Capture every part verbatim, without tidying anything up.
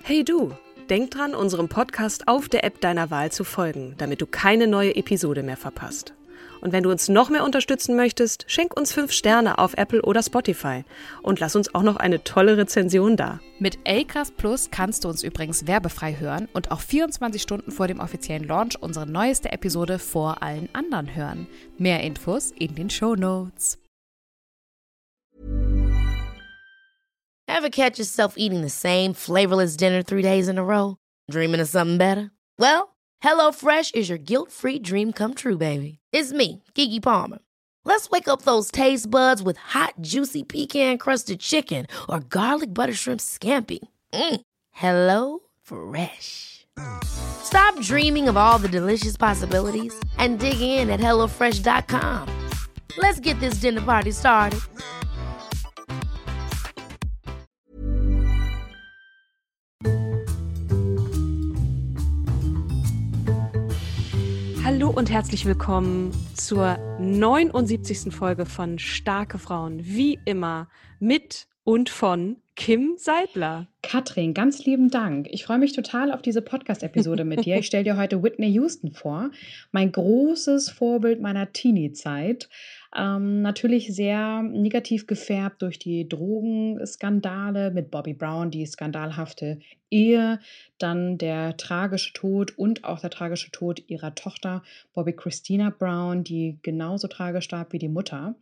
Hey du, denk dran, unserem Podcast auf der App deiner Wahl zu folgen, damit du keine neue Episode mehr verpasst. Und wenn du uns noch mehr unterstützen möchtest, schenk uns fünf Sterne auf Apple oder Spotify und lass uns auch noch eine tolle Rezension da. Mit Acast Plus kannst du uns übrigens werbefrei hören und auch vierundzwanzig Stunden vor dem offiziellen Launch unsere neueste Episode vor allen anderen hören. Mehr Infos in den Shownotes. Ever catch yourself eating the same flavorless dinner three days in a row? Dreaming of something better? Well, HelloFresh is your guilt-free dream come true, baby. It's me, Keke Palmer. Let's wake up those taste buds with hot, juicy pecan-crusted chicken or garlic butter shrimp scampi. Mm. Hello Fresh. Stop dreaming of all the delicious possibilities and dig in at hello fresh dot com. Let's get this dinner party started. Hallo und herzlich willkommen zur neunundsiebzigsten Folge von Starke Frauen. Wie immer mit und von Kim Seidler. Katrin, ganz lieben Dank. Ich freue mich total auf diese Podcast-Episode mit dir. Ich stelle dir heute Whitney Houston vor, mein großes Vorbild meiner Teenie-Zeit. Ähm, natürlich sehr negativ gefärbt durch die Drogenskandale mit Bobby Brown, die skandalhafte Ehe, dann der tragische Tod und auch der tragische Tod ihrer Tochter Bobby Christina Brown, die genauso tragisch starb wie die Mutter.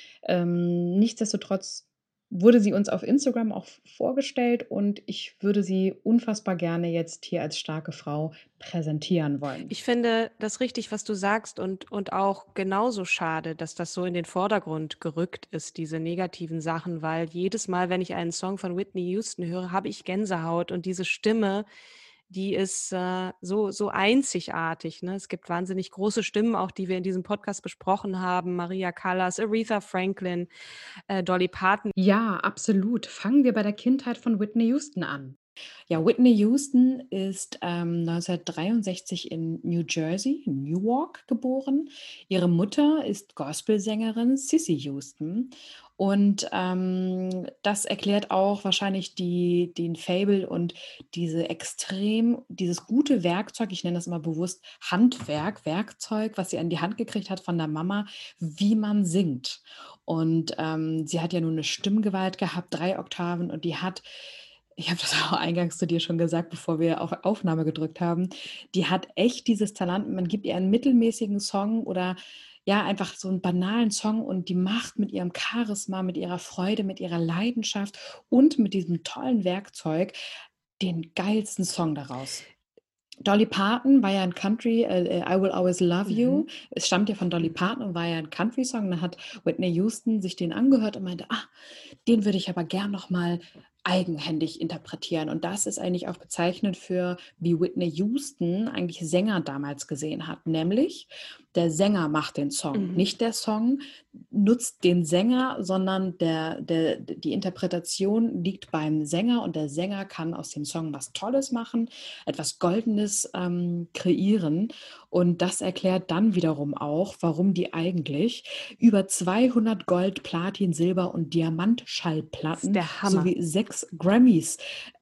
Ähm, nichtsdestotrotz wurde sie uns auf Instagram auch vorgestellt und ich würde sie unfassbar gerne jetzt hier als starke Frau präsentieren wollen. Ich finde das richtig, was du sagst und, und auch genauso schade, dass das so in den Vordergrund gerückt ist, diese negativen Sachen, weil jedes Mal, wenn ich einen Song von Whitney Houston höre, habe ich Gänsehaut und diese Stimme, die ist äh, so, so einzigartig. Ne? Es gibt wahnsinnig große Stimmen, auch die wir in diesem Podcast besprochen haben. Maria Callas, Aretha Franklin, äh, Dolly Parton. Ja, absolut. Fangen wir bei der Kindheit von Whitney Houston an. Ja, Whitney Houston ist ähm, neunzehnhundertdreiundsechzig in New Jersey, in Newark, geboren. Ihre Mutter ist Gospelsängerin Cissy Houston. Und ähm, das erklärt auch wahrscheinlich die, den Faible und diese extrem, dieses gute Werkzeug, ich nenne das immer bewusst Handwerk, Werkzeug, was sie an die Hand gekriegt hat von der Mama, wie man singt. Und ähm, sie hat ja nun eine Stimmgewalt gehabt, drei Oktaven, und die hat, ich habe das auch eingangs zu dir schon gesagt, bevor wir auf Aufnahme gedrückt haben, die hat echt dieses Talent. Man gibt ihr einen mittelmäßigen Song oder ja, einfach so einen banalen Song und die macht mit ihrem Charisma, mit ihrer Freude, mit ihrer Leidenschaft und mit diesem tollen Werkzeug den geilsten Song daraus. Dolly Parton war ja ein Country, äh, I Will Always Love You. Mhm. Es stammt ja von Dolly Parton und war ja ein Country-Song. Dann hat Whitney Houston sich den angehört und meinte, ah, den würde ich aber gern nochmal eigenhändig interpretieren. Und das ist eigentlich auch bezeichnend für, wie Whitney Houston eigentlich Sänger damals gesehen hat. Nämlich, der Sänger macht den Song. Mhm. Nicht der Song nutzt den Sänger, sondern der, der, die Interpretation liegt beim Sänger und der Sänger kann aus dem Song was Tolles machen, etwas Goldenes ähm, kreieren. Und das erklärt dann wiederum auch, warum die eigentlich über zweihundert Gold, Platin, Silber und Diamantschallplatten sowie sechs Grammys,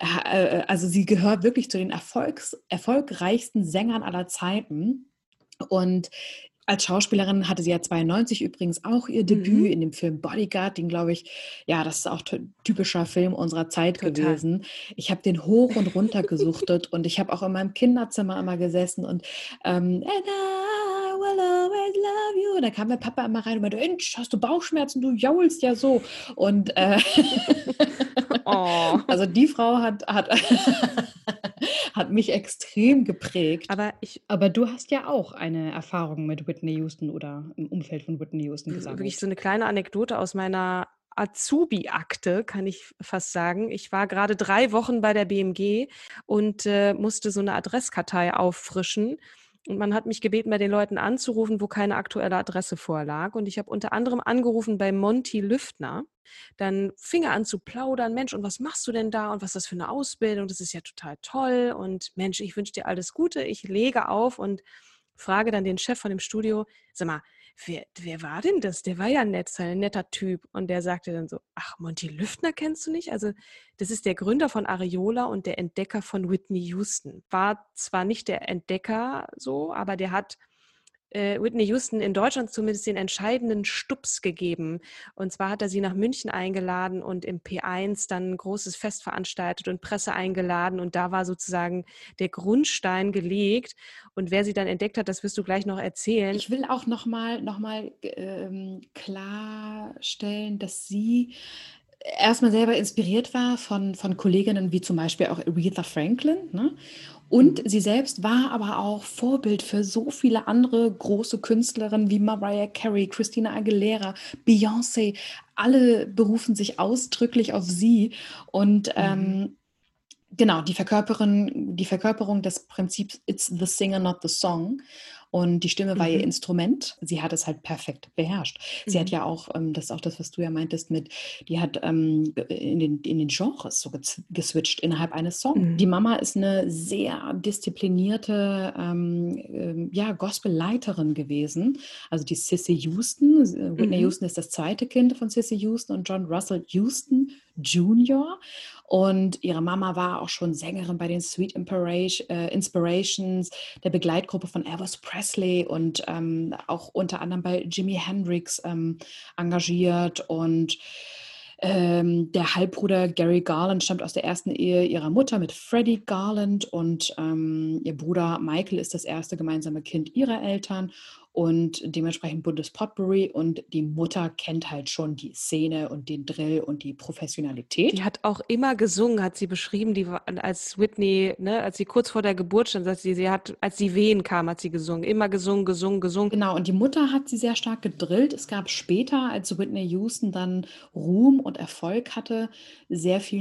äh, also sie gehört wirklich zu den Erfolgs, erfolgreichsten Sängern aller Zeiten. Und als Schauspielerin hatte sie ja zweiundneunzig übrigens auch ihr Debüt mhm. in dem Film Bodyguard, den glaube ich, ja, das ist auch t- typischer Film unserer Zeit Total. gewesen. Ich habe den hoch und runter gesuchtet und ich habe auch in meinem Kinderzimmer immer gesessen und ähm, And I will always love you. Und da kam der Papa immer rein und meinte, Mensch, hast du Bauchschmerzen? Du jaulst ja so. Und äh, oh. also die Frau hat, hat hat mich extrem geprägt. Aber, ich, Aber du hast ja auch eine Erfahrung mit Whitney Houston oder im Umfeld von Whitney Houston gesammelt. Wirklich so eine kleine Anekdote aus meiner Azubi-Akte, kann ich fast sagen. Ich war gerade drei Wochen bei der B M G und äh, musste so eine Adresskartei auffrischen. Und man hat mich gebeten, bei den Leuten anzurufen, wo keine aktuelle Adresse vorlag. Und ich habe unter anderem angerufen bei Monty Lüftner. Dann fing er an zu plaudern. Mensch, und was machst du denn da? Und was ist das für eine Ausbildung? Das ist ja total toll. Und Mensch, ich wünsche dir alles Gute. Ich lege auf und frage dann den Chef von dem Studio, sag mal, wer, wer war denn das? Der war ja nett, so ein netter Typ. Und der sagte dann so, ach, Monty Lüftner kennst du nicht? Also das ist der Gründer von Areola und der Entdecker von Whitney Houston. War zwar nicht der Entdecker so, aber der hat äh, Whitney Houston in Deutschland zumindest den entscheidenden Stups gegeben. Und zwar hat er sie nach München eingeladen und im P eins dann ein großes Fest veranstaltet und Presse eingeladen. Und da war sozusagen der Grundstein gelegt. Und wer sie dann entdeckt hat, das wirst du gleich noch erzählen. Ich will auch nochmal noch mal, ähm, klarstellen, dass sie erstmal selber inspiriert war von, von Kolleginnen wie zum Beispiel auch Aretha Franklin, ne? Und Mhm. sie selbst war aber auch Vorbild für so viele andere große Künstlerinnen wie Mariah Carey, Christina Aguilera, Beyoncé. Alle berufen sich ausdrücklich auf sie. Und Mhm. ähm, genau, die Verkörperin, die Verkörperung des Prinzips It's the singer, not the song. Und die Stimme war ihr Mhm. Instrument. Sie hat es halt perfekt beherrscht. Sie hat Mhm. ja auch, ähm, das ist auch das, was du ja meintest mit, die hat ähm, in, den, in den Genres so gez- geswitcht innerhalb eines Songs. Mhm. Die Mama ist eine sehr disziplinierte ähm, ähm, ja, Gospelleiterin gewesen. Also die Cissy Houston. Äh, Whitney Mhm. Houston ist das zweite Kind von Cissy Houston und John Russell Houston Junior Und ihre Mama war auch schon Sängerin bei den Sweet Inspiration, äh, Inspirations, der Begleitgruppe von Elvis Presley und ähm, auch unter anderem bei Jimi Hendrix ähm, engagiert. Und ähm, der Halbbruder Gary Garland stammt aus der ersten Ehe ihrer Mutter mit Freddie Garland und ähm, ihr Bruder Michael ist das erste gemeinsame Kind ihrer Eltern und dementsprechend buntes Potpourri und die Mutter kennt halt schon die Szene und den Drill und die Professionalität. Die hat auch immer gesungen, hat sie beschrieben, die war, als Whitney, ne, als sie kurz vor der Geburt stand, sagt sie, sie hat, als die Wehen kamen, hat sie gesungen, immer gesungen, gesungen, gesungen. Genau, und die Mutter hat sie sehr stark gedrillt. Es gab später, als Whitney Houston dann Ruhm und Erfolg hatte, sehr viel,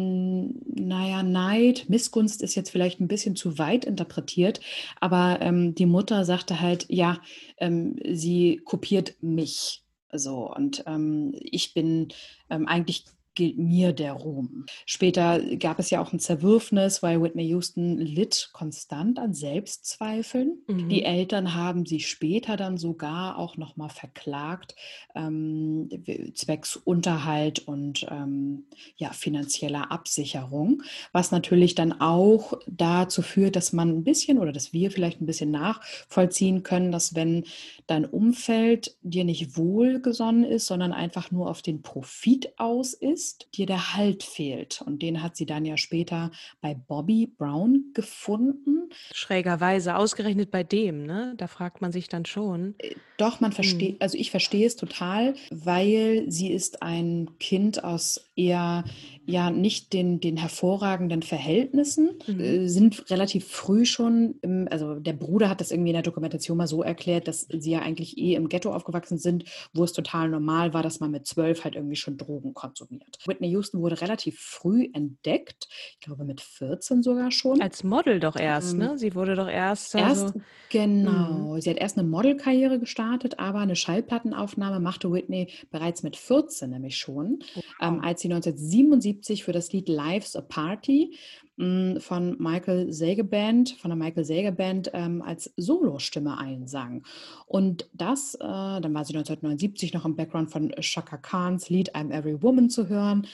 naja, Neid. Missgunst ist jetzt vielleicht ein bisschen zu weit interpretiert, aber ähm, die Mutter sagte halt, ja, ähm, sie kopiert mich. So, und ähm, ich bin ähm, eigentlich gilt mir der Ruhm. Später gab es ja auch ein Zerwürfnis, weil Whitney Houston litt konstant an Selbstzweifeln. Mhm. Die Eltern haben sie später dann sogar auch nochmal verklagt, ähm, zwecks Unterhalt und ähm, ja, finanzieller Absicherung, was natürlich dann auch dazu führt, dass man ein bisschen oder dass wir vielleicht ein bisschen nachvollziehen können, dass wenn dein Umfeld dir nicht wohlgesonnen ist, sondern einfach nur auf den Profit aus ist, dir der Halt fehlt. Und den hat sie dann ja später bei Bobby Brown gefunden. Schrägerweise, ausgerechnet bei dem, ne? Da fragt man sich dann schon. Doch, man Mhm. versteht, also ich verstehe es total, weil sie ist ein Kind aus eher ja nicht den, den hervorragenden Verhältnissen, Mhm. äh, sind relativ früh schon, im, also der Bruder hat das irgendwie in der Dokumentation mal so erklärt, dass sie ja eigentlich eh im Ghetto aufgewachsen sind, wo es total normal war, dass man mit zwölf halt irgendwie schon Drogen konsumiert. Whitney Houston wurde relativ früh entdeckt, ich glaube mit vierzehn sogar schon. Als Model doch erst, Ähm, ne? Sie wurde doch erst, Erst, also, mhm. genau, sie hat erst eine Modelkarriere gestartet, aber eine Schallplattenaufnahme machte Whitney bereits mit vierzehn nämlich schon, ähm, Wow. als sie neunzehnhundertsiebenundsiebzig für das Lied Life's a Party mh, von Michael Sager Band, von der Michael Sager Band ähm, als Solostimme einsang. Und das, äh, dann war sie neunzehnhundertneunundsiebzig noch im Background von Chaka Khans Lied I'm Every Woman zu hören,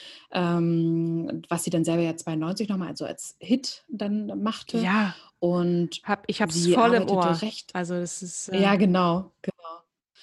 ähm, was sie dann selber ja zweiundneunzig nochmal also als Hit dann machte. Ja, Und hab, ich hab's sie voll im Ohr. arbeitete recht, Also das ist, äh, ja, genau, genau.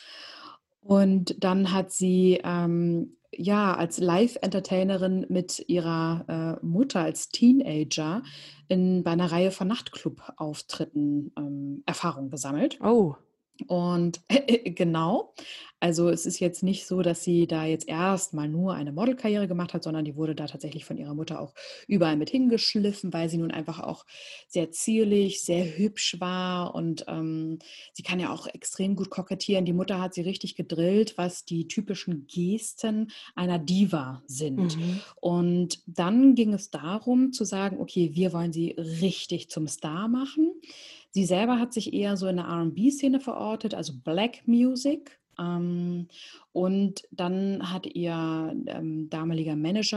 Und dann hat sie ähm, ja als Live-Entertainerin mit ihrer äh, Mutter als Teenager in, bei einer Reihe von Nachtclub-Auftritten ähm, Erfahrung gesammelt. oh, Und genau, also es ist jetzt nicht so, dass sie da jetzt erst mal nur eine Modelkarriere gemacht hat, sondern die wurde da tatsächlich von ihrer Mutter auch überall mit hingeschliffen, weil sie nun einfach auch sehr zierlich, sehr hübsch war und ähm, sie kann ja auch extrem gut kokettieren. Die Mutter hat sie richtig gedrillt, was die typischen Gesten einer Diva sind. mhm. Und dann ging es darum zu sagen, okay, wir wollen sie richtig zum Star machen. Sie selber hat sich eher so in der R und B-Szene verortet, also Black Music. Ähm, und dann hat ihr ähm, damaliger Manager, also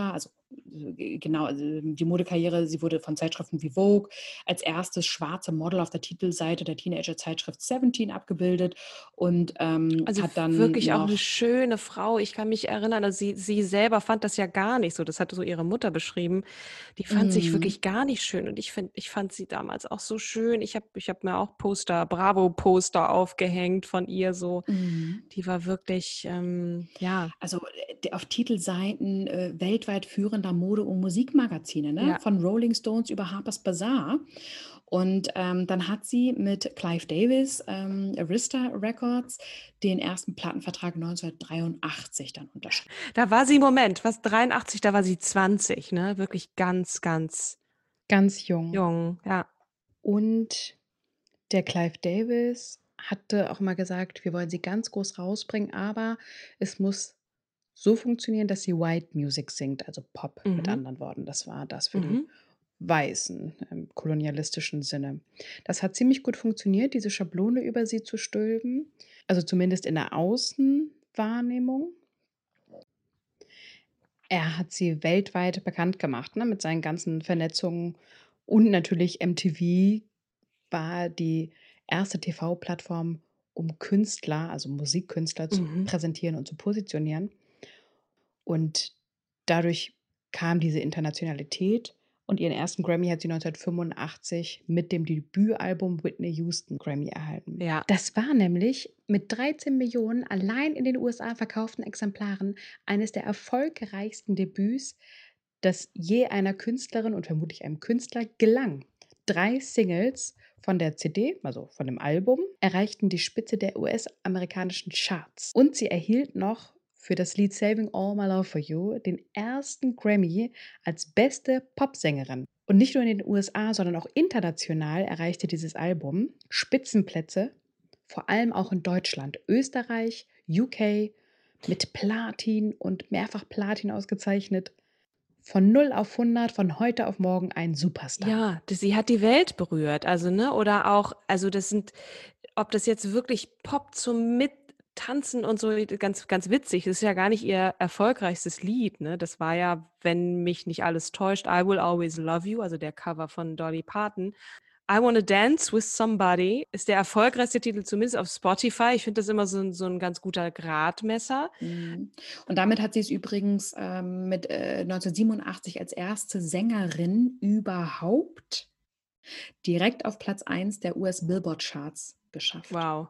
genau, also die Modekarriere, sie wurde von Zeitschriften wie Vogue als erstes schwarze Model auf der Titelseite der Teenager-Zeitschrift Seventeen abgebildet und ähm, Also hat dann wirklich auch eine noch, schöne Frau. Ich kann mich erinnern, also sie sie selber fand das ja gar nicht so. Das hatte so ihre Mutter beschrieben. Die fand sich mm, wirklich gar nicht schön und ich finde ich fand sie damals auch so schön. Ich habe ich habe mir auch Poster Bravo-Poster aufgehängt von ihr so. mm. Die war wirklich, ähm, ja, Also äh, der- auf Titelseiten äh, weltweit führender Mode- und Musikmagazine, ne? ja. Von Rolling Stones über Harper's Bazaar. Und ähm, dann hat sie mit Clive Davis, ähm, Arista Records, den ersten Plattenvertrag neunzehnhundertdreiundachtzig dann unterschrieben. Da war sie Moment, was dreiundachtzig, da war sie zwanzig, ne? Wirklich ganz, ganz Ganz jung. jung, ja. Und der Clive Davis hatte auch mal gesagt, wir wollen sie ganz groß rausbringen, aber es muss so funktionieren, dass sie White Music singt, also Pop mit Mhm, anderen Worten. Das war das für die mhm. Weißen im kolonialistischen Sinne. Das hat ziemlich gut funktioniert, diese Schablone über sie zu stülpen, also zumindest in der Außenwahrnehmung. Er hat sie weltweit bekannt gemacht, ne, mit seinen ganzen Vernetzungen und natürlich M T V war die erste T V-Plattform, um Künstler, also Musikkünstler zu Mhm. präsentieren und zu positionieren. Und dadurch kam diese Internationalität und ihren ersten Grammy hat sie neunzehnhundertfünfundachtzig mit dem Debütalbum Whitney Houston Grammy erhalten. Ja. Das war nämlich mit dreizehn Millionen allein in den U S A verkauften Exemplaren eines der erfolgreichsten Debüts, das je einer Künstlerin und vermutlich einem Künstler gelang. Drei Singles von der C D, also von dem Album, erreichten die Spitze der U S-amerikanischen Charts. Und sie erhielt noch für das Lied Saving All My Love for You den ersten Grammy als beste Popsängerin. Und nicht nur in den U S A, sondern auch international erreichte dieses Album Spitzenplätze, vor allem auch in Deutschland, Österreich, U K, mit Platin und mehrfach Platin ausgezeichnet. Von null auf hundert, von heute auf morgen ein Superstar. Ja, das, sie hat die Welt berührt, also ne, oder auch, also das sind, ob das jetzt wirklich Pop zum Mittanzen und so, ganz, ganz witzig. Das ist ja gar nicht ihr erfolgreichstes Lied, ne? Das war ja, wenn mich nicht alles täuscht, I Will Always Love You, also der Cover von Dolly Parton. I Wanna Dance with Somebody ist der erfolgreichste Titel, zumindest auf Spotify. Ich finde das immer so ein, so ein ganz guter Gradmesser. Mhm. Und damit hat sie es übrigens ähm, mit äh, neunzehnhundertsiebenundachtzig als erste Sängerin überhaupt direkt auf Platz eins der U S Billboard Charts geschafft. Wow.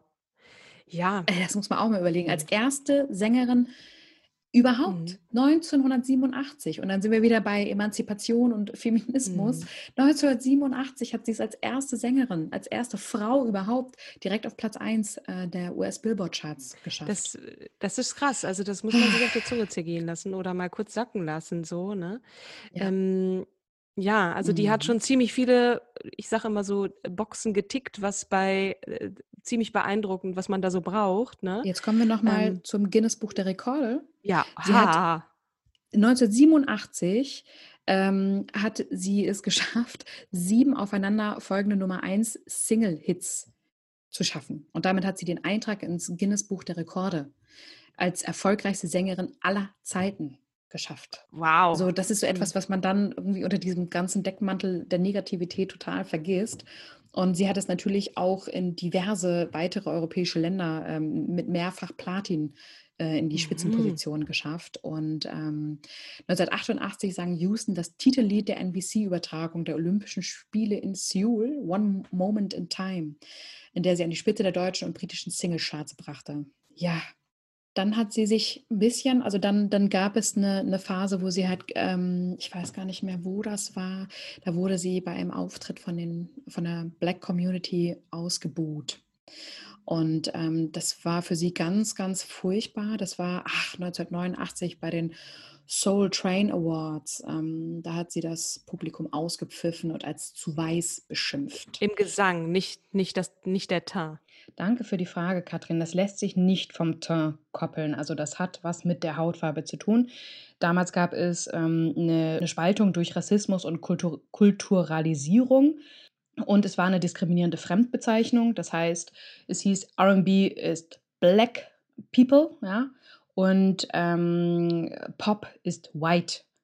Ja. Äh, Das muss man auch mal überlegen. Als erste Sängerin überhaupt Mhm. neunzehnhundertsiebenundachtzig. Und dann sind wir wieder bei Emanzipation und Feminismus. Mhm. neunzehnhundertsiebenundachtzig hat sie es als erste Sängerin, als erste Frau überhaupt direkt auf Platz eins äh, der U S Billboard Charts geschafft. Das, das ist krass. Also das muss man sich auf der Zunge zergehen lassen oder mal kurz sacken lassen, so, ne? Ja. Ähm, ja, also die hat Mhm. schon ziemlich viele, ich sage immer so, Boxen getickt, was bei äh, ziemlich beeindruckend, was man da so braucht, ne? Jetzt kommen wir nochmal Ähm, zum Guinness Buch der Rekorde. ja, Sie hat ha. neunzehnhundertsiebenundachtzig ähm, hat sie es geschafft, sieben aufeinanderfolgende Nummer eins Single-Hits zu schaffen. Und damit hat sie den Eintrag ins Guinness Buch der Rekorde als erfolgreichste Sängerin aller Zeiten geschafft. Wow. Also das ist so Mhm. etwas, was man dann irgendwie unter diesem ganzen Deckmantel der Negativität total vergisst. Und sie hat es natürlich auch in diverse weitere europäische Länder ähm, mit mehrfach Platin äh, in die Mhm. Spitzenposition geschafft. Und ähm, neunzehnhundertachtundachtzig sang Houston das Titellied der N B C-Übertragung der Olympischen Spiele in Seoul, One Moment in Time, in der sie an die Spitze der deutschen und britischen Singlecharts brachte. Ja, dann hat sie sich ein bisschen, also dann, dann gab es eine, eine Phase, wo sie halt, ähm, ich weiß gar nicht mehr, wo das war, da wurde sie bei einem Auftritt von, den, von der Black Community ausgebuht. Und ähm, das war für sie ganz, ganz furchtbar. Das war ach, neunzehnhundertneunundachtzig bei den Soul Train Awards. Ähm, da hat sie das Publikum ausgepfiffen und als zu weiß beschimpft. Im Gesang, nicht, nicht, das, nicht der Teint. Danke für die Frage, Katrin. Das lässt sich nicht vom Teint koppeln. Also das hat was mit der Hautfarbe zu tun. Damals gab es ähm, eine, eine Spaltung durch Rassismus und Kultur Kulturalisierung. Und es war eine diskriminierende Fremdbezeichnung. Das heißt, es hieß R and B ist Black People, ja, und ähm, Pop ist White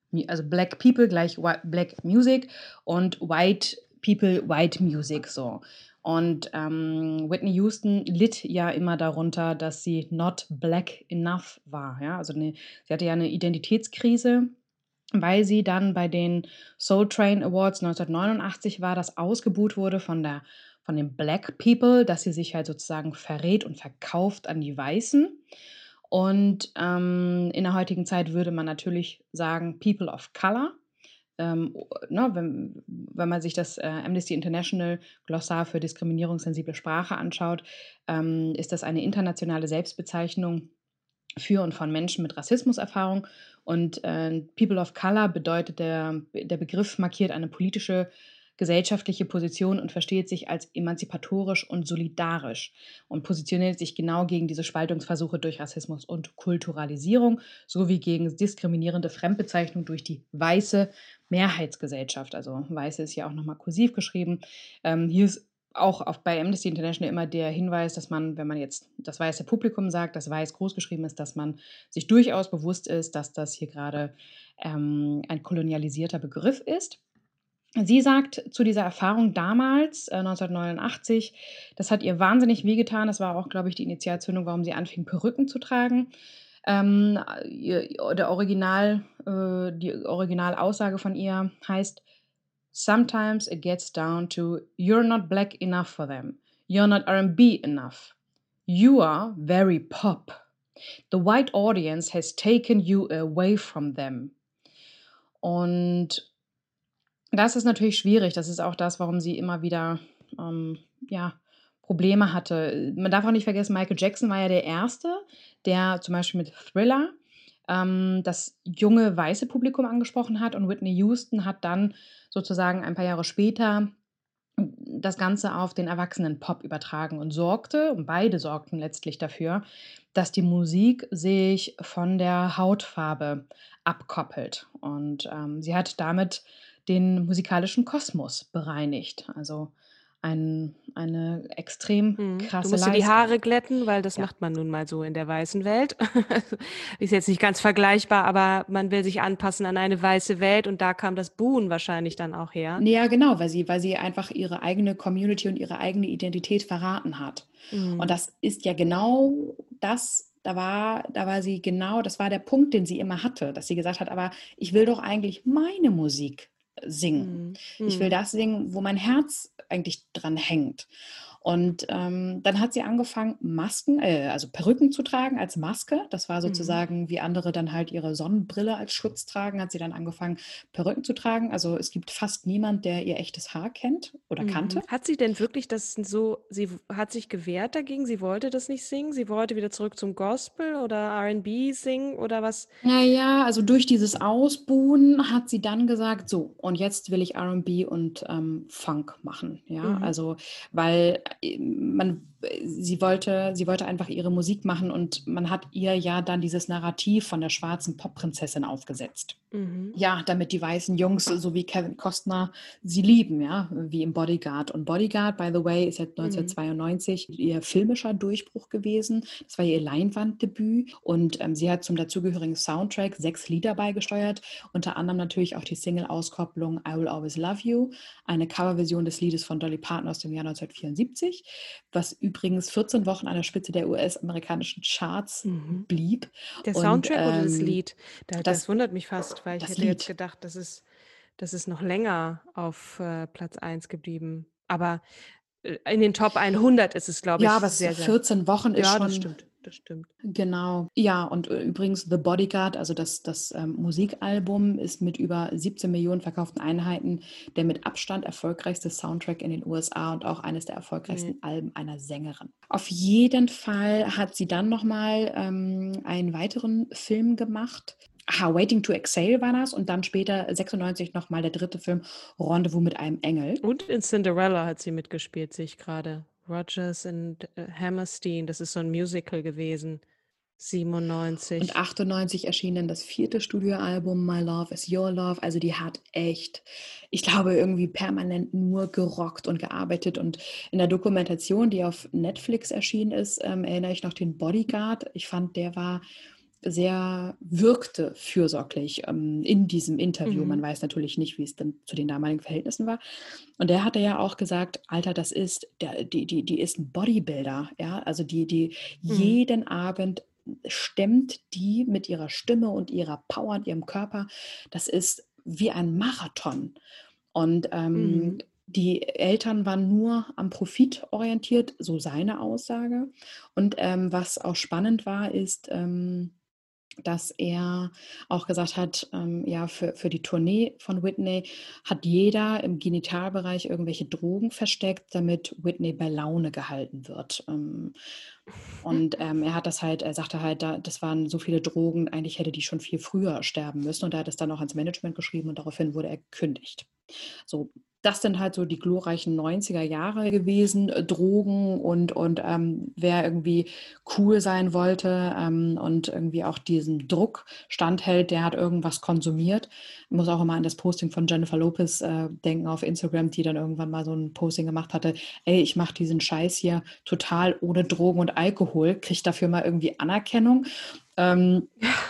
also Black People gleich Black Music und White People White Music so. Und ähm, Whitney Houston litt ja immer darunter, dass sie not black enough war. Ja? Also eine, sie hatte ja eine Identitätskrise, weil sie dann bei den Soul Train Awards neunzehnhundertneunundachtzig war, das ausgebuht wurde von, der, von den Black People, dass sie sich halt sozusagen verrät und verkauft an die Weißen. Und ähm, in der heutigen Zeit würde man natürlich sagen People of Color. Ähm, ne, wenn, wenn man sich das äh, Amnesty International Glossar für diskriminierungssensible Sprache anschaut, ähm, ist das eine internationale Selbstbezeichnung für und von Menschen mit Rassismuserfahrung. Und äh, People of Color bedeutet, der, der Begriff markiert eine politische, gesellschaftliche Position und versteht sich als emanzipatorisch und solidarisch und positioniert sich genau gegen diese Spaltungsversuche durch Rassismus und Kulturalisierung sowie gegen diskriminierende Fremdbezeichnung durch die weiße Mehrheitsgesellschaft. Also weiße ist ja auch nochmal kursiv geschrieben. Ähm, hier ist auch auf, bei Amnesty International immer der Hinweis, dass man, wenn man jetzt das weiße Publikum sagt, das weiß groß geschrieben ist, dass man sich durchaus bewusst ist, dass das hier gerade ähm, ein kolonialisierter Begriff ist. Sie sagt zu dieser Erfahrung damals, äh, neunzehnhundertneunundachtzig, das hat ihr wahnsinnig wehgetan. Das war auch, glaube ich, die Initialzündung, warum sie anfing, Perücken zu tragen. Ähm, ihr, der Original, äh, die Originalaussage von ihr heißt: Sometimes it gets down to you're not black enough for them. You're not R and B enough. You are very pop. The white audience has taken you away from them. Und das ist natürlich schwierig. Das ist auch das, warum sie immer wieder ähm, ja, Probleme hatte. Man darf auch nicht vergessen, Michael Jackson war ja der Erste, der zum Beispiel mit Thriller ähm, das junge weiße Publikum angesprochen hat. Und Whitney Houston hat dann sozusagen ein paar Jahre später das Ganze auf den erwachsenen Pop übertragen und sorgte, und beide sorgten letztlich dafür, dass die Musik sich von der Hautfarbe abkoppelt. Und ähm, sie hat damit den musikalischen Kosmos bereinigt. Also ein, eine extrem Hm. krasse Du musst dir die Leistung. Haare glätten, weil das Ja. macht man nun mal so in der weißen Welt. Ist jetzt nicht ganz vergleichbar, aber man will sich anpassen an eine weiße Welt und da kam das Buhen wahrscheinlich dann auch her. Ja, genau, weil sie, weil sie einfach ihre eigene Community und ihre eigene Identität verraten hat. Mhm. Und das ist ja genau das, da war, da war sie genau, das war der Punkt, den sie immer hatte, dass sie gesagt hat, aber ich will doch eigentlich meine Musik singen. Mhm. Ich will Mhm. das singen, wo mein Herz eigentlich dran hängt. Und ähm, dann hat sie angefangen, Masken, äh, also Perücken zu tragen als Maske. Das war Mhm. sozusagen, wie andere dann halt ihre Sonnenbrille als Schutz tragen, hat sie dann angefangen, Perücken zu tragen. Also es gibt fast niemand, der ihr echtes Haar kennt oder Mhm. kannte. Hat sie denn wirklich das so, sie w- hat sich gewehrt dagegen, sie wollte das nicht singen, sie wollte wieder zurück zum Gospel oder R and B singen oder was? Naja, also durch dieses Ausbuhen hat sie dann gesagt, so, und jetzt will ich R and B und ähm, Funk machen. Ja, Mhm. also, weil äh, man, sie wollte, sie wollte einfach ihre Musik machen und man hat ihr ja dann dieses Narrativ von der schwarzen Popprinzessin aufgesetzt. Mhm. Ja, damit die weißen Jungs, so wie Kevin Costner, sie lieben, ja, wie im Bodyguard. Und Bodyguard, by the way, ist ja Mhm. neunzehnhundertzweiundneunzig ihr filmischer Durchbruch gewesen. Das war ihr Leinwanddebüt und ähm, sie hat zum dazugehörigen Soundtrack sechs Lieder beigesteuert, unter anderem natürlich auch die Single-Auskopplung I Will Always Love You, eine Coverversion des Liedes von Dolly Parton aus dem Jahr neunzehnhundertvierundsiebzig, was übrigens vierzehn Wochen an der Spitze der U S-amerikanischen Charts Mhm. blieb. Der Und Soundtrack oder das ähm, Lied? Da, das das, wundert mich fast, weil ich das hätte jetzt Lied. gedacht, das ist, das ist noch länger auf äh, Platz eins geblieben. Aber äh, in den Top hundert ist es, glaube Ja, ich, aber es sehr, sehr. vierzehn Wochen ist Ja, das schon, stimmt, das stimmt. genau. Ja, und äh, übrigens The Bodyguard, also das, das ähm, Musikalbum, ist mit über siebzehn Millionen verkauften Einheiten der mit Abstand erfolgreichste Soundtrack in den U S A und auch eines der erfolgreichsten Nee. Alben einer Sängerin. Auf jeden Fall hat sie dann nochmal ähm, einen weiteren Film gemacht. Aha, Waiting to Exhale war das und dann später sechsundneunzig nochmal der dritte Film, Rendezvous mit einem Engel. Und in Cinderella hat sie mitgespielt, sehe ich gerade. Rodgers und äh, Hammerstein, das ist so ein Musical gewesen. Und siebenundneunzig. achtundneunzig erschien dann das vierte Studioalbum My Love is Your Love. Also die hat echt, ich glaube, irgendwie permanent nur gerockt und gearbeitet. Und in der Dokumentation, die auf Netflix erschienen ist, ähm, erinnere ich noch den Bodyguard. Ich fand, der war sehr wirkte fürsorglich ähm, in diesem Interview. Man Mhm. weiß natürlich nicht, wie es dann zu den damaligen Verhältnissen war. Und der hatte ja auch gesagt, Alter, das ist, der, die, die, die ist ein Bodybuilder, ja, also die, die Mhm. jeden Abend stemmt die mit ihrer Stimme und ihrer Power und ihrem Körper. Das ist wie ein Marathon. Und ähm, Mhm. die Eltern waren nur am Profit orientiert, so seine Aussage. Und ähm, was auch spannend war, ist, ähm, dass er auch gesagt hat, ähm, ja, für, für die Tournee von Whitney hat jeder im Genitalbereich irgendwelche Drogen versteckt, damit Whitney bei Laune gehalten wird. Ähm, und ähm, er hat das halt, er sagte halt, da, das waren so viele Drogen, eigentlich hätte die schon viel früher sterben müssen. Und er hat es dann auch ans Management geschrieben und daraufhin wurde er gekündigt. So, das sind halt so die glorreichen neunziger Jahre gewesen, äh, Drogen und, und ähm, wer irgendwie cool sein wollte ähm, und irgendwie auch diesem Druck standhält, der hat irgendwas konsumiert. Ich muss auch immer an das Posting von Jennifer Lopez äh, denken auf Instagram, die dann irgendwann mal so ein Posting gemacht hatte, ey, ich mache diesen Scheiß hier total ohne Drogen und Alkohol, kriege dafür mal irgendwie Anerkennung. Ähm,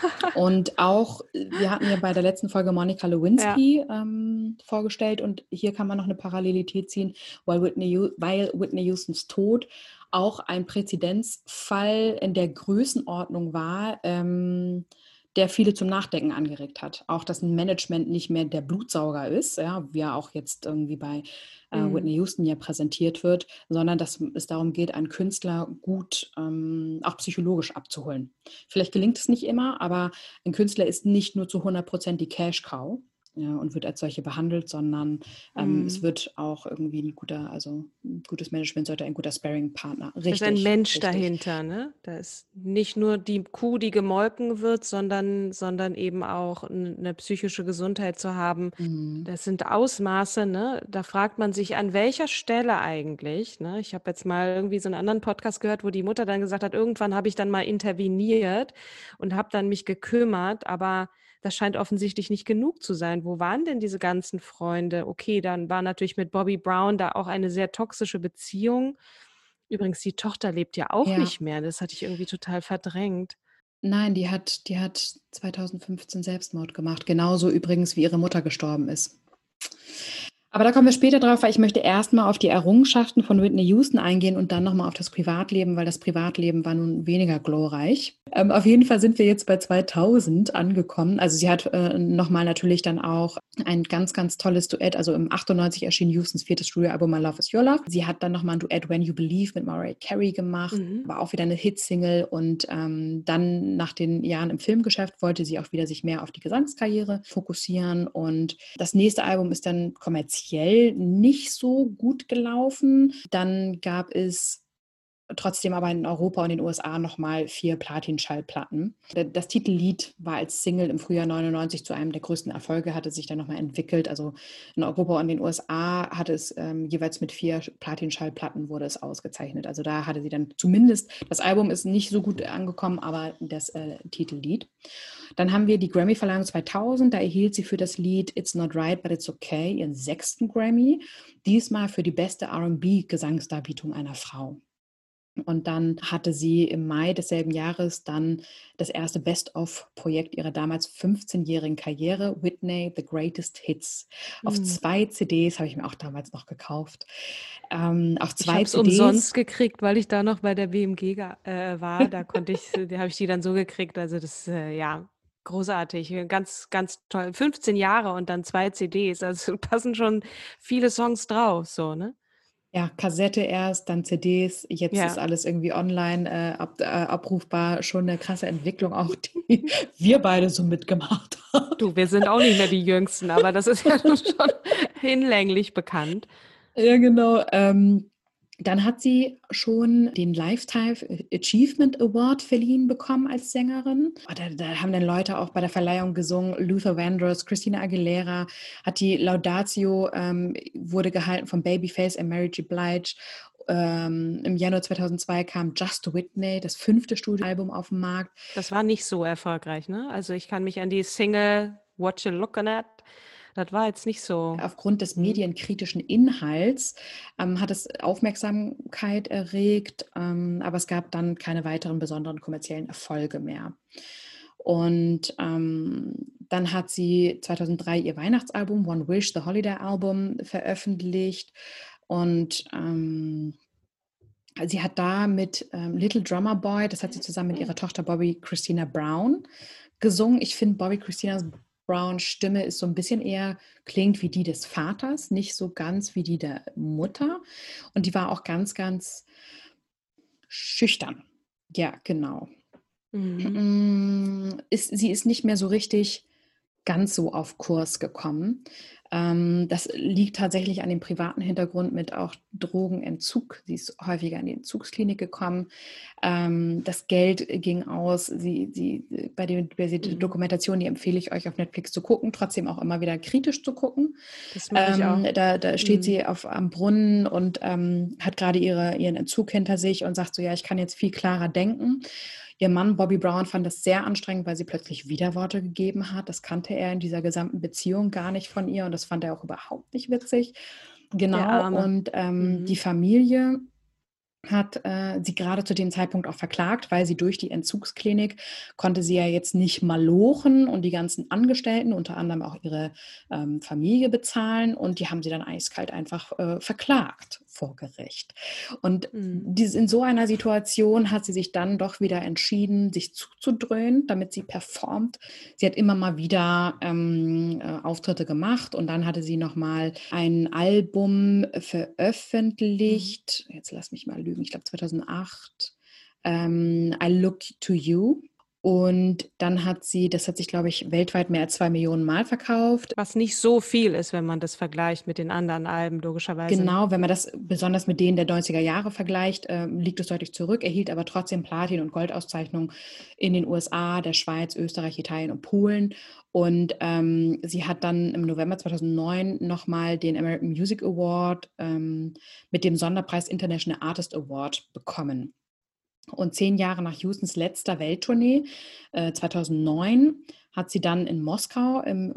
und auch, wir hatten ja bei der letzten Folge Monica Ja. Lewinsky ähm, vorgestellt und hier kann man noch eine Parallelität ziehen, weil Whitney, Hu- weil Whitney Houstons Tod auch ein Präzedenzfall in der Größenordnung war, ähm, der viele zum Nachdenken angeregt hat. Auch, dass ein Management nicht mehr der Blutsauger ist, ja, wie er auch jetzt irgendwie bei äh, Mhm. Whitney Houston ja präsentiert wird, sondern dass es darum geht, einen Künstler gut ähm, auch psychologisch abzuholen. Vielleicht gelingt es nicht immer, aber ein Künstler ist nicht nur zu hundert Prozent die Cash-Cow, ja, und wird als solche behandelt, sondern ähm, es Mhm. wird auch irgendwie ein guter, also ein gutes Management sollte ein guter Sparring-Partner. Da ist ein Richtig, Mensch richtig. dahinter, ne? Da ist nicht nur die Kuh, die gemolken wird, sondern, sondern eben auch n- eine psychische Gesundheit zu haben. Mhm. Das sind Ausmaße, ne? Da fragt man sich, an welcher Stelle eigentlich, ne? Ich habe jetzt mal irgendwie so einen anderen Podcast gehört, wo die Mutter dann gesagt hat, irgendwann habe ich dann mal interveniert und habe dann mich gekümmert, aber das scheint offensichtlich nicht genug zu sein. Wo waren denn diese ganzen Freunde? Okay, dann war natürlich mit Bobby Brown da auch eine sehr toxische Beziehung. Übrigens, die Tochter lebt ja auch Ja, nicht mehr. Das hatte ich irgendwie total verdrängt. nein, die hat, die hat zwanzig fünfzehn Selbstmord gemacht. Genauso übrigens, wie ihre Mutter gestorben ist. Aber da kommen wir später drauf, weil ich möchte erstmal auf die Errungenschaften von Whitney Houston eingehen und dann nochmal auf das Privatleben, weil das Privatleben war nun weniger glorreich. Ähm, auf jeden Fall sind wir jetzt bei zweitausend angekommen. Also sie hat äh, nochmal natürlich dann auch ein ganz, ganz tolles Duett. Also im achtundneunzig erschien Houstons viertes Studioalbum My Love Is Your Love. Sie hat dann nochmal ein Duett When You Believe mit Mariah Carey gemacht. Mhm. War auch wieder eine Hitsingle und ähm, dann nach den Jahren im Filmgeschäft wollte sie auch wieder sich mehr auf die Gesangskarriere fokussieren und das nächste Album ist dann kommerziell nicht so gut gelaufen. Dann gab es trotzdem aber in Europa und den U S A nochmal vier Platin-Schallplatten. Das Titellied war als Single im Frühjahr neunundneunzig zu einem der größten Erfolge, hatte sich dann nochmal entwickelt. Also in Europa und den U S A hatte es ähm, jeweils mit vier Platin-Schallplatten wurde es ausgezeichnet. Also da hatte sie dann zumindest, das Album ist nicht so gut angekommen, aber das äh, Titellied. Dann haben wir die Grammy-Verleihung zweitausend, da erhielt sie für das Lied It's Not Right, But It's Okay ihren sechsten Grammy, diesmal für die beste R und B-Gesangsdarbietung einer Frau. Und dann hatte sie im Mai desselben Jahres dann das erste Best-of-Projekt ihrer damals fünfzehnjährigen Karriere, Whitney, The Greatest Hits. Auf Mhm. zwei C Ds habe ich mir auch damals noch gekauft. Ähm, auf Ich zwei habe es umsonst C Ds. gekriegt, weil ich da noch bei der B M G ga- äh, war. Da konnte ich, da habe ich die dann so gekriegt. Also das, äh, ja, großartig. Ganz, ganz toll. fünfzehn Jahre und dann zwei C Ds. Also passen schon viele Songs drauf, so, ne? Ja, Kassette erst, dann C Ds, jetzt ist Ja. alles irgendwie online äh, ab, äh, abrufbar. Schon eine krasse Entwicklung, auch die wir beide so mitgemacht haben. Du, wir sind auch nicht mehr die Jüngsten, aber das ist ja nun schon hinlänglich bekannt. Ja, genau. Ähm, dann hat sie schon den Lifetime Achievement Award verliehen bekommen als Sängerin. Oh, Da, da haben dann Leute auch bei der Verleihung gesungen. Luther Vandross, Christina Aguilera hat die Laudatio, ähm, wurde gehalten von Babyface und Mary J. Blige. Ähm, Im Januar zweitausendzwei kam Just Whitney, das fünfte Studioalbum auf den Markt. Das war nicht so erfolgreich, ne? Also ich kann mich an die Single What You Looking At, das war jetzt nicht so. Aufgrund des Hm. medienkritischen Inhalts ähm, hat es Aufmerksamkeit erregt, ähm, aber es gab dann keine weiteren besonderen kommerziellen Erfolge mehr. Und ähm, dann hat sie zweitausenddrei ihr Weihnachtsalbum One Wish, The Holiday Album, veröffentlicht. Und ähm, sie hat da mit ähm, Little Drummer Boy, das hat sie zusammen mit ihrer Tochter Bobby Christina Brown gesungen. Ich finde, Bobby Christina Browns Stimme ist so ein bisschen eher, klingt wie die des Vaters, nicht so ganz wie die der Mutter. Und die war auch ganz, ganz schüchtern. Ja, genau. Mhm. Mm, Ist, sie ist nicht mehr so richtig ganz so auf Kurs gekommen. Ähm, das liegt tatsächlich an dem privaten Hintergrund mit auch Drogenentzug. Sie ist häufiger in die Entzugsklinik gekommen. Ähm, das Geld ging aus. Sie, sie, bei der bei der Mhm. Dokumentation, die empfehle ich euch auf Netflix zu gucken, trotzdem auch immer wieder kritisch zu gucken. Das mache ich auch. Ähm, da, da steht Mhm. sie auf, am Brunnen und ähm, hat gerade ihre, ihren Entzug hinter sich und sagt so, ja, ich kann jetzt viel klarer denken. Ihr Mann Bobby Brown fand das sehr anstrengend, weil sie plötzlich Widerworte gegeben hat. Das kannte er in dieser gesamten Beziehung gar nicht von ihr und das fand er auch überhaupt nicht witzig. Der Genau, Arme. und ähm, die Mhm. Familie hat äh, sie gerade zu dem Zeitpunkt auch verklagt, weil sie durch die Entzugsklinik konnte sie ja jetzt nicht malochen und die ganzen Angestellten, unter anderem auch ihre ähm, Familie bezahlen und die haben sie dann eiskalt einfach äh, verklagt vor Gericht. Und Mhm. dies, in so einer Situation hat sie sich dann doch wieder entschieden, sich zuzudröhnen, damit sie performt. Sie hat immer mal wieder ähm, äh, Auftritte gemacht und dann hatte sie nochmal ein Album Mhm. veröffentlicht. Jetzt lass mich mal lügen, ich glaube zweitausendacht. Ähm, I Look to You. Und dann hat sie, das hat sich, glaube ich, weltweit mehr als zwei Millionen Mal verkauft. Was nicht so viel ist, wenn man das vergleicht mit den anderen Alben, logischerweise. Ne? Genau, wenn man das besonders mit denen der neunziger Jahre vergleicht, äh, liegt es deutlich zurück, erhielt aber trotzdem Platin- und Goldauszeichnungen in den U S A, der Schweiz, Österreich, Italien und Polen. Und ähm, sie hat dann im November zweitausendneun nochmal den American Music Award ähm, mit dem Sonderpreis International Artist Award bekommen. Und zehn Jahre nach Houstons letzter Welttournee, äh, zweitausendneun, hat sie dann in Moskau im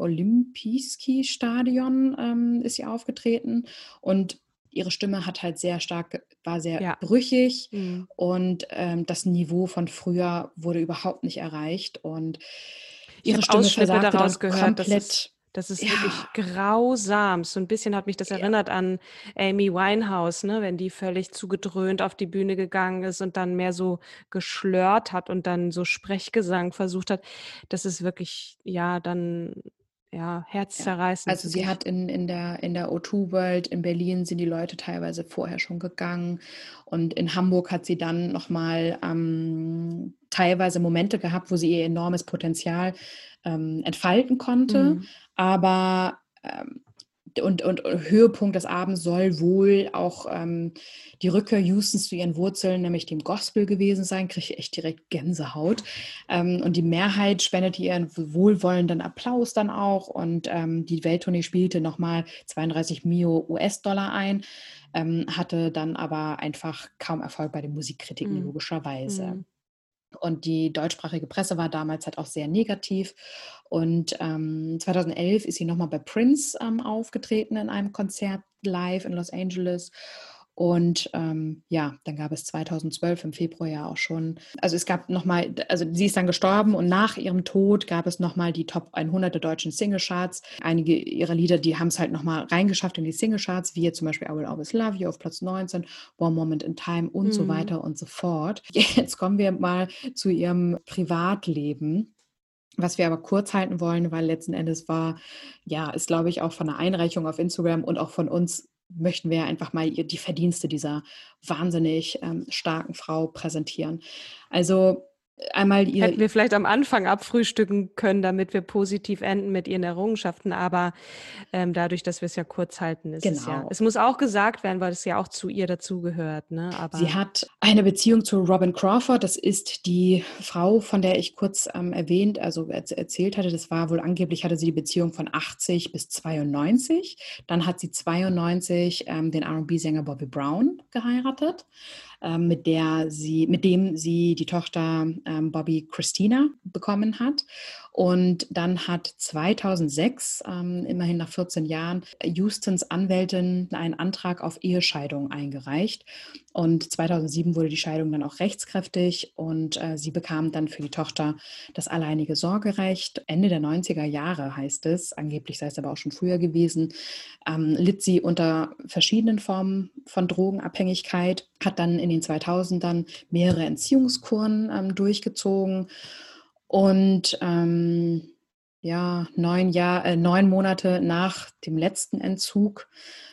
Olympijski-Stadion ähm, ist sie aufgetreten. Und ihre Stimme hat halt sehr stark, war sehr Ja. brüchig Mhm. und ähm, das Niveau von früher wurde überhaupt nicht erreicht. Und Ich ihre habe Stimme Ausschnitte versagte daraus dann gehört, das ist, komplett. das ist Ja, wirklich grausam. So ein bisschen hat mich das ja. erinnert an Amy Winehouse, ne? Wenn die völlig zugedröhnt auf die Bühne gegangen ist und dann mehr so geschlört hat und dann so Sprechgesang versucht hat. Das ist wirklich, ja, dann, ja, Ja, herzzerreißend, also sie wirklich. hat in, in der, in der O zwei World in Berlin sind die Leute teilweise vorher schon gegangen und in Hamburg hat sie dann nochmal ähm, teilweise Momente gehabt, wo sie ihr enormes Potenzial ähm, entfalten konnte, Mhm. aber ähm, und, und, und Höhepunkt des Abends soll wohl auch ähm, die Rückkehr Houstons zu ihren Wurzeln, nämlich dem Gospel gewesen sein, kriege ich echt direkt Gänsehaut. Ähm, und die Mehrheit spendete ihren wohlwollenden Applaus dann auch. Und ähm, die Welttournee spielte nochmal zweiunddreißig Mio U S-Dollar ein, ähm, hatte dann aber einfach kaum Erfolg bei den Musikkritiken, Mhm. logischerweise. Mhm. Und die deutschsprachige Presse war damals halt auch sehr negativ. Und ähm, zweitausendelf ist sie nochmal bei Prince ähm, aufgetreten in einem Konzert live in Los Angeles. Und ähm, ja, dann gab es zweitausendzwölf im Februar ja auch schon, also es gab nochmal, also sie ist dann gestorben und nach ihrem Tod gab es nochmal die Top hundert der deutschen Singlecharts. Einige ihrer Lieder, die haben es halt nochmal reingeschafft in die Singlecharts, wie zum Beispiel I Will Always Love You auf Platz neunzehn, One Moment in Time und so Mhm. weiter und so fort. Jetzt kommen wir mal zu ihrem Privatleben. Was wir aber kurz halten wollen, weil letzten Endes war, ja, ist glaube ich auch von der Einreichung auf Instagram und auch von uns möchten wir einfach mal die Verdienste dieser wahnsinnig ähm, starken Frau präsentieren. Also einmal Hätten ihr, wir vielleicht am Anfang abfrühstücken können, damit wir positiv enden mit ihren Errungenschaften, aber ähm, dadurch, dass wir es ja kurz halten, ist es ja. genau. Es muss auch gesagt werden, weil es ja auch zu ihr dazugehört, ne? Sie Aber hat eine Beziehung zu Robin Crawford. Das ist die Frau, von der ich kurz ähm, erwähnt, also erz- erzählt hatte. Das war wohl angeblich, hatte sie die Beziehung von achtzig bis zweiundneunzig. Dann hat sie zweiundneunzig ähm, den R und B-Sänger Bobby Brown geheiratet, ähm, mit der sie, mit dem sie die Tochter ähm, Bobby Christina bekommen hat. Und dann hat zweitausendsechs, ähm, immerhin nach vierzehn Jahren, Houstons Anwältin einen Antrag auf Ehescheidung eingereicht. Und zweitausendsieben wurde die Scheidung dann auch rechtskräftig und äh, sie bekam dann für die Tochter das alleinige Sorgerecht. Ende der neunziger Jahre heißt es, angeblich sei es aber auch schon früher gewesen, ähm, litt sie unter verschiedenen Formen von Drogenabhängigkeit, hat dann in den zweitausendern mehrere Entziehungskuren ähm, durchgezogen und ähm, ja, neun, Jahr, äh, neun Monate nach dem letzten Entzug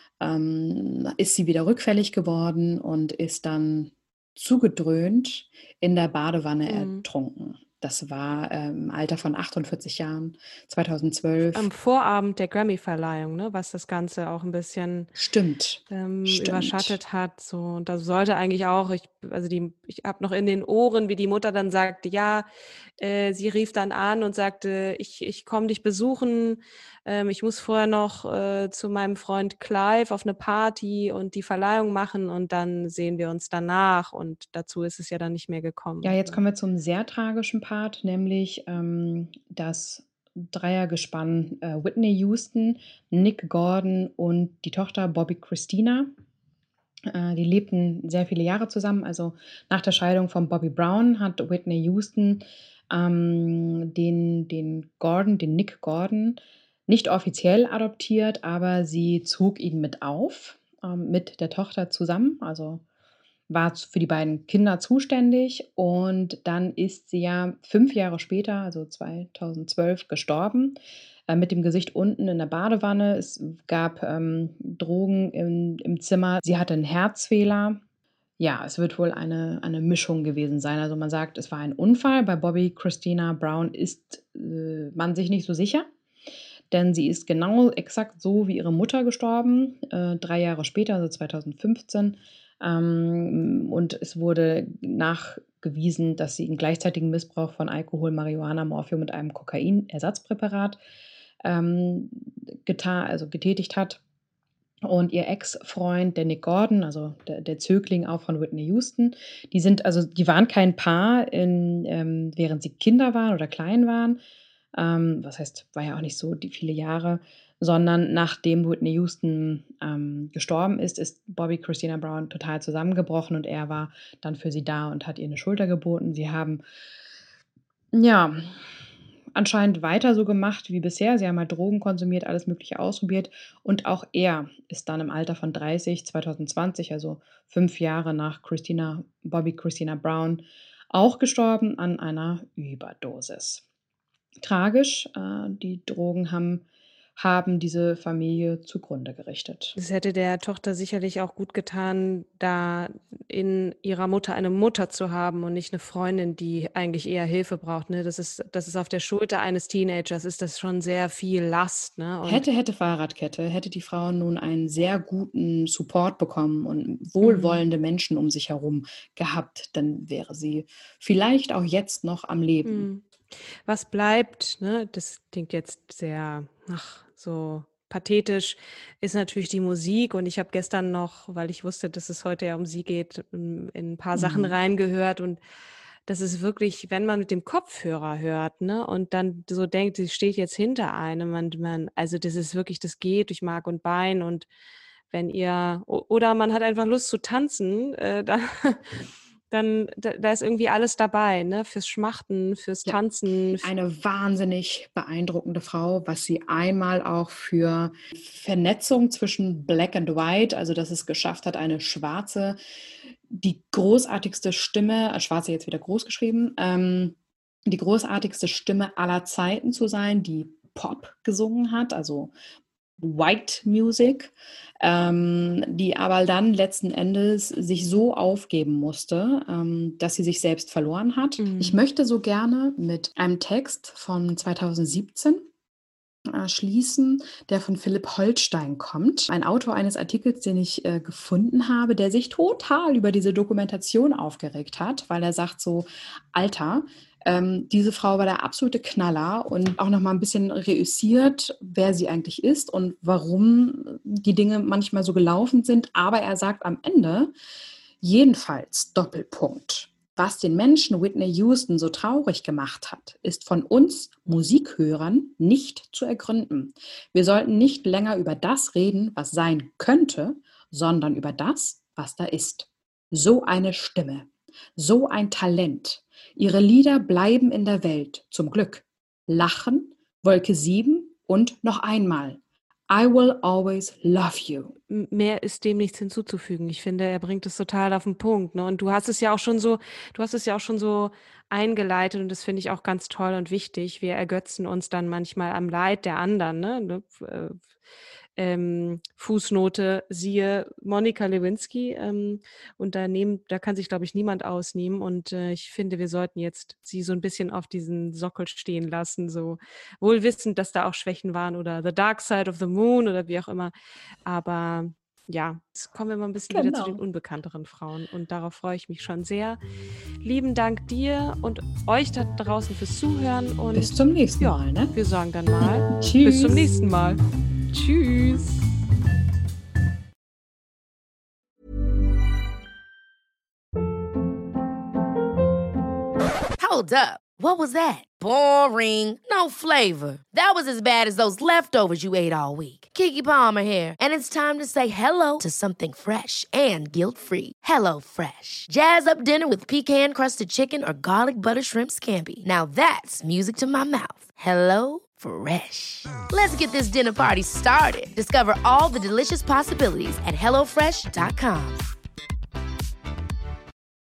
ähm, ist sie wieder rückfällig geworden und ist dann zugedröhnt in der Badewanne Mhm. ertrunken. Das war äh, im Alter von achtundvierzig Jahren, Am zweitausendzwölf. Vorabend der Grammy-Verleihung, ne, was das Ganze auch ein bisschen Stimmt, ähm, stimmt. überschattet hat. So, und da sollte eigentlich auch, ich, also die, ich habe noch in den Ohren, wie die Mutter dann sagte, ja, äh, sie rief dann an und sagte, ich, ich komme dich besuchen, ähm, ich muss vorher noch äh, zu meinem Freund Clive auf eine Party und die Verleihung machen und dann sehen wir uns danach. Und dazu ist es ja dann nicht mehr gekommen. Ja, jetzt Ne? kommen wir zum sehr tragischen Part, nämlich ähm, das Dreiergespann äh, Whitney Houston, Nick Gordon und die Tochter Bobby Christina. Äh, die lebten sehr viele Jahre zusammen. Also nach der Scheidung von Bobby Brown hat Whitney Houston ähm, den, den Gordon, den Nick Gordon, nicht offiziell adoptiert, aber sie zog ihn mit auf, ähm, mit der Tochter zusammen. Also war z- für die beiden Kinder zuständig und dann ist sie ja fünf Jahre später, also zweitausendzwölf, gestorben, äh, mit dem Gesicht unten in der Badewanne. Es gab ähm, Drogen im, im Zimmer. Sie hatte einen Herzfehler. Ja, es wird wohl eine, eine Mischung gewesen sein. Also man sagt, es war ein Unfall. Bei Bobby Christina Brown ist äh, man sich nicht so sicher, denn sie ist genau exakt so wie ihre Mutter gestorben, äh, drei Jahre später, also zweitausendfünfzehn. Ähm, und es wurde nachgewiesen, dass sie einen gleichzeitigen Missbrauch von Alkohol, Marihuana, Morphium und einem Kokainersatzpräparat ähm, getan, also getätigt hat. Und ihr Ex-Freund, der Nick Gordon, also der, der Zögling auch von Whitney Houston, die sind, also die waren kein Paar, in, ähm, während sie Kinder waren oder klein waren. Ähm, was heißt, war ja auch nicht so die viele Jahre, sondern nachdem Whitney Houston ähm, gestorben ist, ist Bobby Christina Brown total zusammengebrochen und er war dann für sie da und hat ihr eine Schulter geboten. Sie haben ja anscheinend weiter so gemacht wie bisher. Sie haben halt Drogen konsumiert, alles Mögliche ausprobiert. Und auch er ist dann im Alter von dreißig, zweitausendzwanzig, also fünf Jahre nach Christina, Bobby Christina Brown, auch gestorben an einer Überdosis. Tragisch, äh, die Drogen haben, haben diese Familie zugrunde gerichtet. Es hätte der Tochter sicherlich auch gut getan, da in ihrer Mutter eine Mutter zu haben und nicht eine Freundin, die eigentlich eher Hilfe braucht. Ne? Das ist, das ist auf der Schulter eines Teenagers, ist das schon sehr viel Last. Ne? Und Hätte, hätte Fahrradkette, hätte die Frau nun einen sehr guten Support bekommen und mhm. wohlwollende Menschen um sich herum gehabt, dann wäre sie vielleicht auch jetzt noch am Leben. Mhm. Was bleibt, ne? Das klingt jetzt sehr, ach, so pathetisch, ist natürlich die Musik. Und ich habe gestern noch, weil ich wusste, dass es heute ja um sie geht, in in ein paar Sachen Mhm. reingehört. Und das ist wirklich, wenn man mit dem Kopfhörer hört, ne, und dann so denkt, sie steht jetzt hinter einem, man, man, also das ist wirklich, das geht durch Mark und Bein. Und wenn ihr, o- oder man hat einfach Lust zu tanzen, äh, dann, dann da, da ist irgendwie alles dabei, ne, fürs Schmachten, fürs Ja, Tanzen. f- eine wahnsinnig beeindruckende Frau, was sie einmal auch für Vernetzung zwischen Black and White, also dass es geschafft hat, eine schwarze, die großartigste Stimme, äh, schwarze jetzt wieder groß geschrieben, ähm, die großartigste Stimme aller Zeiten zu sein, die Pop gesungen hat, also White Music, ähm, die aber dann letzten Endes sich so aufgeben musste, ähm, dass sie sich selbst verloren hat. Ich Mhm. möchte so gerne mit einem Text von zweitausendsiebzehn äh, schließen, der von Philipp Holstein kommt. Ein Autor eines Artikels, den ich äh, gefunden habe, der sich total über diese Dokumentation aufgeregt hat, weil er sagt so, Alter, ähm, diese Frau war der absolute Knaller und auch noch mal ein bisschen reüssiert, wer sie eigentlich ist und warum die Dinge manchmal so gelaufen sind. Aber er sagt am Ende, jedenfalls, Doppelpunkt, Was den Menschen Whitney Houston so traurig gemacht hat, ist von uns Musikhörern nicht zu ergründen. Wir sollten nicht länger über das reden, was sein könnte, sondern über das, was da ist. So eine Stimme, so ein Talent. Ihre Lieder bleiben in der Welt, zum Glück. Lachen, Wolke sieben und noch einmal. I will always love you. Mehr ist dem nichts hinzuzufügen. Ich finde, er bringt es total auf den Punkt. Ne? Und du hast es ja auch schon so, du hast es ja auch schon so eingeleitet und das finde ich auch ganz toll und wichtig. Wir ergötzen uns dann manchmal am Leid der anderen. Ne? Äh, ähm, Fußnote, siehe Monica Lewinsky. Ähm, und da, nehmen, da kann sich, glaube ich, niemand ausnehmen. Und äh, ich finde, wir sollten jetzt sie so ein bisschen auf diesen Sockel stehen lassen, so wohl wissend, dass da auch Schwächen waren oder The Dark Side of the Moon oder wie auch immer. Aber ja, jetzt kommen wir mal ein bisschen genau. wieder zu den unbekannteren Frauen und darauf freue ich mich schon sehr. Lieben Dank dir und euch da draußen fürs Zuhören und bis zum nächsten ja, Mal. Ne? Wir sagen dann mal Tschüss. Bis zum nächsten Mal. Tschüss. Hold up. What was that? Boring. No flavor. That was as bad as those leftovers you ate all week. Keke Palmer here, and it's time to say hello to something fresh and guilt-free. Hello Fresh. Jazz up dinner with pecan-crusted chicken or garlic butter shrimp scampi. Now that's music to my mouth. Hello Fresh. Let's get this dinner party started. Discover all the delicious possibilities at hello fresh dot com.